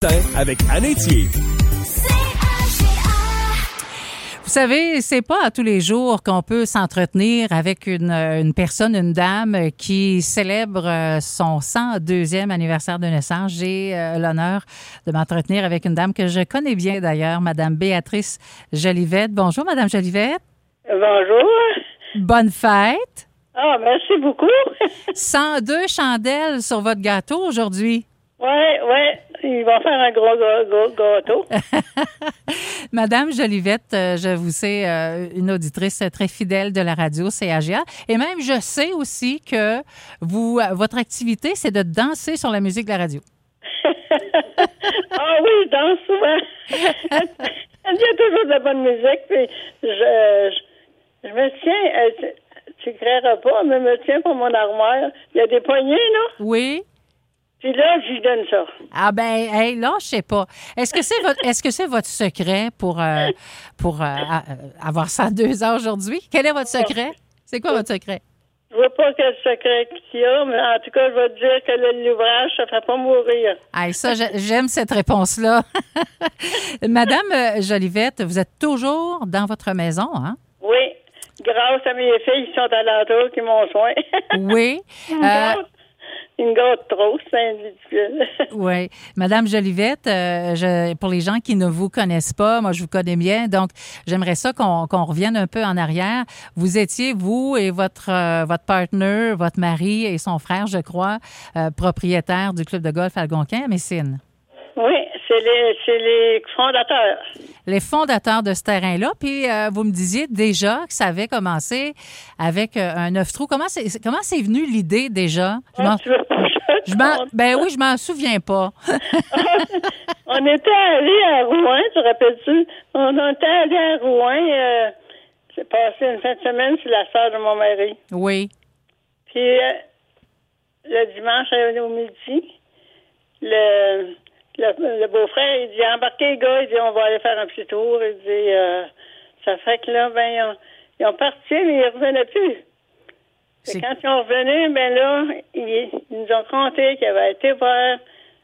Avec Anne Etier. Vous savez, c'est pas à tous les jours qu'on peut s'entretenir avec une personne, une dame qui célèbre son 102e anniversaire de naissance. J'ai l'honneur de m'entretenir avec une dame que je connais bien d'ailleurs, Madame Béatrice Jolivette. Bonjour, Madame Jolivette. Bonjour. Bonne fête. Ah, merci beaucoup. 102 chandelles sur votre gâteau aujourd'hui. Oui. Ils vont faire un gros gâteau. Madame Jolivette, je vous sais une auditrice très fidèle de la radio CAGA. Et même, je sais aussi que votre activité, c'est de danser sur la musique de la radio. Ah oui, je danse souvent. Il y a toujours de la bonne musique. Puis je me tiens, tu ne créeras pas, mais je me tiens pour mon armoire. Il y a des poignées, là. Oui. Puis là, je lui donne ça. Ah ben, hey, là, je sais pas. Est-ce que c'est votre secret pour avoir 102 ans aujourd'hui? Quel est votre secret? C'est quoi votre secret? Je ne vois pas quel secret qu'il y a, mais en tout cas, je vais te dire que l'ouvrage, ça ne fait pas mourir. Ah, ça, j'aime cette réponse-là. Madame Jolivette, vous êtes toujours dans votre maison, hein? Oui. Grâce à mes filles qui sont à l'entour, qui m'ont soin. Oui. Une gâte trop, c'est ridicule. Oui. Madame Jolivette, pour les gens qui ne vous connaissent pas, moi, je vous connais bien, donc j'aimerais ça qu'on revienne un peu en arrière. Vous étiez, vous et votre partner, votre mari et son frère, je crois, propriétaires du club de golf Algonquin à Messine. Oui, c'est les fondateurs. Les fondateurs de ce terrain-là. Puis, vous me disiez déjà que ça avait commencé avec un 9 trous. Comment c'est venu l'idée déjà? Ben oui, je m'en souviens pas. On était allés à Rouen, te rappelles-tu? On était allés à Rouen. J'ai passé une fin de semaine sur la sœur de mon mari. Oui. Puis, le dimanche au midi, le beau-frère, il dit, embarquez les gars, il dit, on va aller faire un petit tour. Il dit, ça fait que là, ben, ils ont parti, mais ils revenaient plus. Et quand ils sont revenus, ben là, ils nous ont conté qu'ils avaient été voir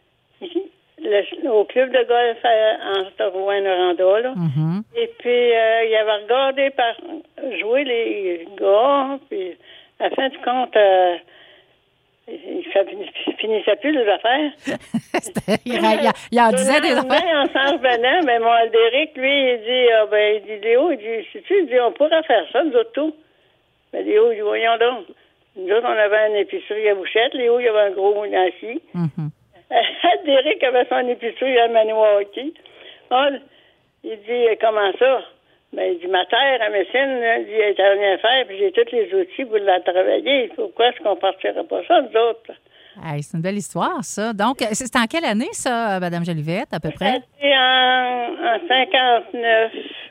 au club de golf en Rouen-Noranda, là. Mm-hmm. Et puis, ils avaient regardé jouer les gars, puis à la fin du compte, ça finissait plus les affaires. il en disait des affaires. En s'en revenant, mais mon Aldéric, lui, il dit, Léo, il dit, sais-tu, il dit, on pourrait faire ça, nous autres tout. Mais Léo, il dit, voyons donc. Nous autres, on avait une épicerie à Bouchette. Léo, il y avait un gros Nancy. Mm-hmm. Aldéric avait son épicerie à Maniwaki. Il dit, comment ça? Ben, il dit, ma terre à Messine, il dit, elle n'a rien à faire, puis j'ai tous les outils pour la travailler. Pourquoi est-ce qu'on partirait pas ça, nous autres? Hey, c'est une belle histoire, ça. Donc, c'était en quelle année, ça, Mme Jolivette, à peu près? C'était en 59,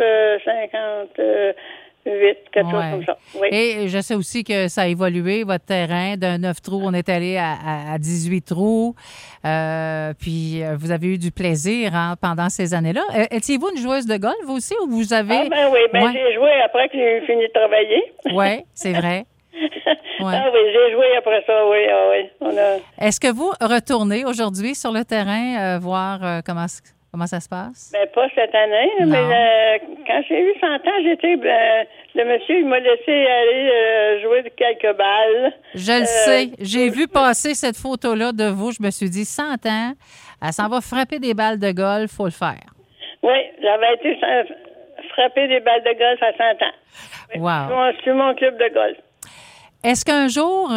58, quelque chose comme ça. Oui. Et je sais aussi que ça a évolué, votre terrain. D'un 9 trous, on est allé à 18 trous. Puis, vous avez eu du plaisir pendant ces années-là. Étiez-vous une joueuse de golf, vous aussi, ou vous avez... Ah, ben oui. J'ai joué après que j'ai fini de travailler. Oui, c'est vrai. Ouais. Ah oui, j'ai joué après ça, oui. Ah, oui. Est-ce que vous retournez aujourd'hui sur le terrain voir comment ça se passe? Ben, pas cette année, mais quand j'ai eu 100 ans, le monsieur, il m'a laissé aller jouer de quelques balles. Je le sais. J'ai vu passer cette photo-là de vous. Je me suis dit, 100 ans, elle s'en va frapper des balles de golf, faut le faire. Oui, j'avais été frapper des balles de golf à 100 ans. Oui, wow. Sur mon club de golf. Est-ce qu'un jour,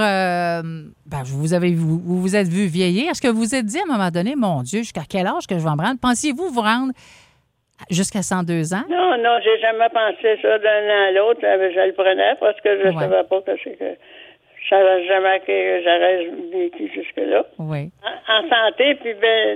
vous vous êtes vu vieillir? Est-ce que vous vous êtes dit à un moment donné, mon Dieu, jusqu'à quel âge que je vais me rendre? Pensiez-vous vous rendre jusqu'à 102 ans? Non, j'ai jamais pensé ça d'un an à l'autre. Je le prenais parce que je ne savais pas que je savais jamais que j'aurais vécu jusque-là. Oui. En santé, puis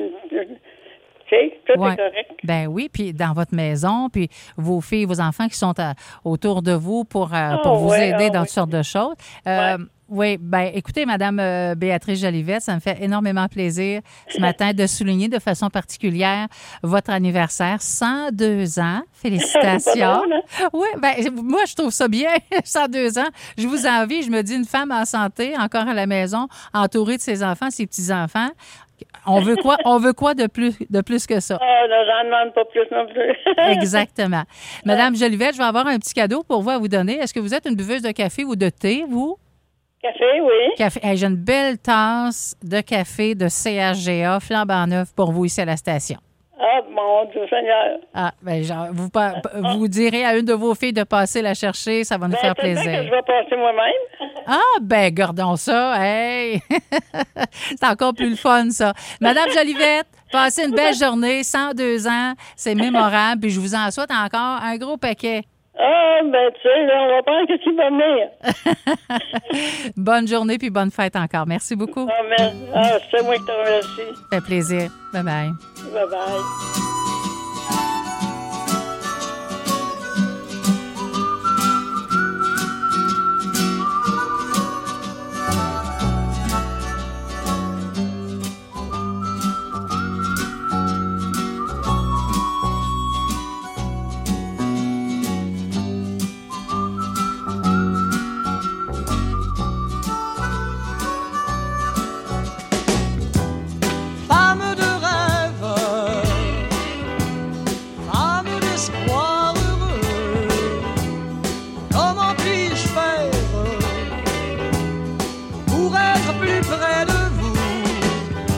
tout est correct. Ben oui, puis dans votre maison, puis vos filles, vos enfants qui sont autour de vous pour vous aider dans toutes sortes de choses. Oui, ben écoutez, Madame Béatrice Jolivette, ça me fait énormément plaisir ce matin de souligner de façon particulière votre anniversaire, 102 ans. Félicitations. Oui, ben moi, je trouve ça bien, 102 ans. Je vous envie, je me dis, une femme en santé, encore à la maison, entourée de ses enfants, ses petits-enfants. On veut quoi? On veut quoi de plus que ça? Ah, non, j'en demande pas plus non plus. Exactement. Madame Jolivette, je vais avoir un petit cadeau pour vous à vous donner. Est-ce que vous êtes une buveuse de café ou de thé, vous? Café, oui. Café. Hey, j'ai une belle tasse de café de CHGA flambant neuf pour vous ici à la station. Ah, mon Dieu Seigneur. Ah, bien, vous direz à une de vos filles de passer la chercher, ça va nous faire plaisir. Que je vais passer moi-même. Ah, ben, gardons ça. Hey! C'est encore plus le fun, ça. Madame Jolivette, passez une belle journée, 102 ans, c'est mémorable, puis je vous en souhaite encore un gros paquet. Ah, ben, tu sais, là, on va voir que tu vas venir. Bonne journée, puis bonne fête encore. Merci beaucoup. Ah, c'est moi qui te remercie. Ça fait plaisir. Bye-bye. Bye-bye.